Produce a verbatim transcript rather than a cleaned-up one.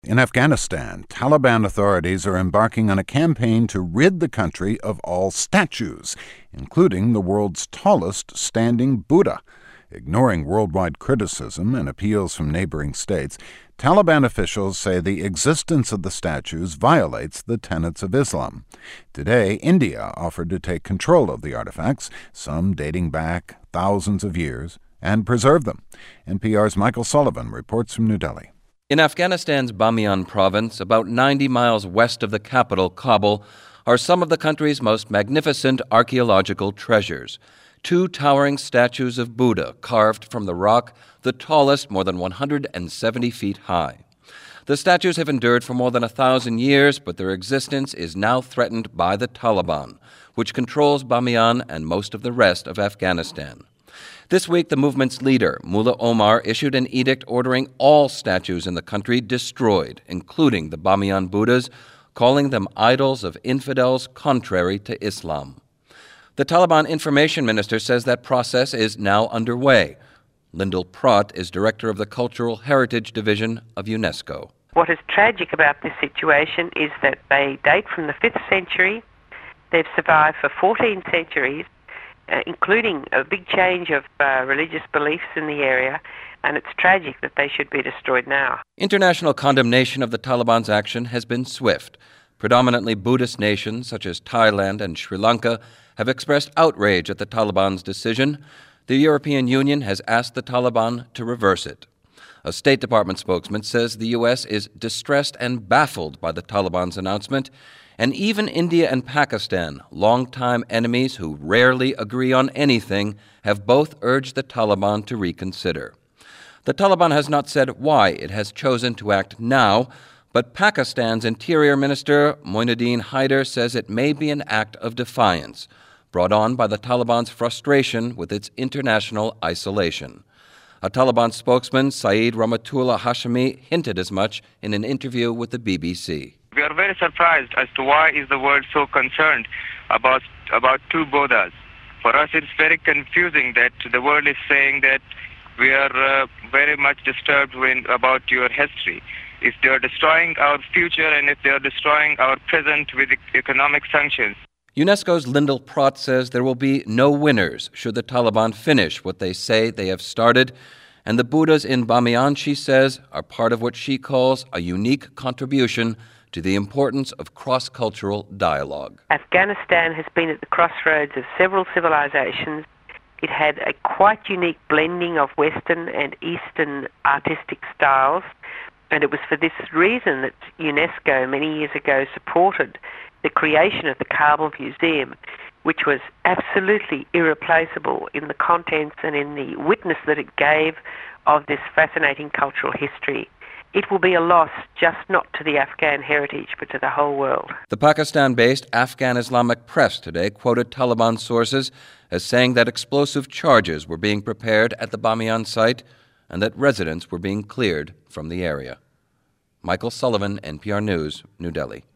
In Afghanistan, Taliban authorities are embarking on a campaign to rid the country of all statues, including the world's tallest standing Buddha. Ignoring worldwide criticism and appeals from neighboring states, Taliban officials say the existence of the statues violates the tenets of Islam. Today, India offered to take control of the artifacts, some dating back thousands of years, and preserve them. N P R's Michael Sullivan reports from New Delhi. In Afghanistan's Bamiyan province, about ninety miles west of the capital, Kabul, are some of the country's most magnificent archaeological treasures. Two towering statues of Buddha carved from the rock, the tallest more than one hundred seventy feet high. The statues have endured for more than a thousand years, but their existence is now threatened by the Taliban, which controls Bamiyan and most of the rest of Afghanistan. This week, the movement's leader, Mullah Omar, issued an edict ordering all statues in the country destroyed, including the Bamiyan Buddhas, calling them idols of infidels contrary to Islam. The Taliban information minister says that process is now underway. Lyndall Pratt is director of the Cultural Heritage Division of UNESCO. What is tragic about this situation is that they date from the fifth century. They've survived for fourteen centuries. Uh, including a big change of uh, religious beliefs in the area, and it's tragic that they should be destroyed now. International condemnation of the Taliban's action has been swift. Predominantly Buddhist nations such as Thailand and Sri Lanka have expressed outrage at the Taliban's decision. The European Union has asked the Taliban to reverse it. A State Department spokesman says the U S is distressed and baffled by the Taliban's announcement. And even India and Pakistan, longtime enemies who rarely agree on anything, have both urged the Taliban to reconsider. The Taliban has not said why it has chosen to act now, but Pakistan's Interior Minister Moinuddin Haider says it may be an act of defiance, brought on by the Taliban's frustration with its international isolation. A Taliban spokesman, Saeed Rahmatullah Hashemi, hinted as much in an interview with the B B C. We are very surprised as to why is the world so concerned about about two Buddhas. For us, it's very confusing that the world is saying that we are uh, very much disturbed when, about your history. If they are destroying our future and if they are destroying our present with economic sanctions. UNESCO's Lyndall Pratt says there will be no winners should the Taliban finish what they say they have started. And the Buddhas in Bamiyan, she says, are part of what she calls a unique contribution to the importance of cross-cultural dialogue. Afghanistan has been at the crossroads of several civilizations. It had a quite unique blending of Western and Eastern artistic styles, and it was for this reason that UNESCO many years ago supported the creation of the Kabul Museum, which was absolutely irreplaceable in the contents and in the witness that it gave of this fascinating cultural history. It will be a loss just not to the Afghan heritage, but to the whole world. The Pakistan-based Afghan Islamic Press today quoted Taliban sources as saying that explosive charges were being prepared at the Bamiyan site and that residents were being cleared from the area. Michael Sullivan, N P R News, New Delhi.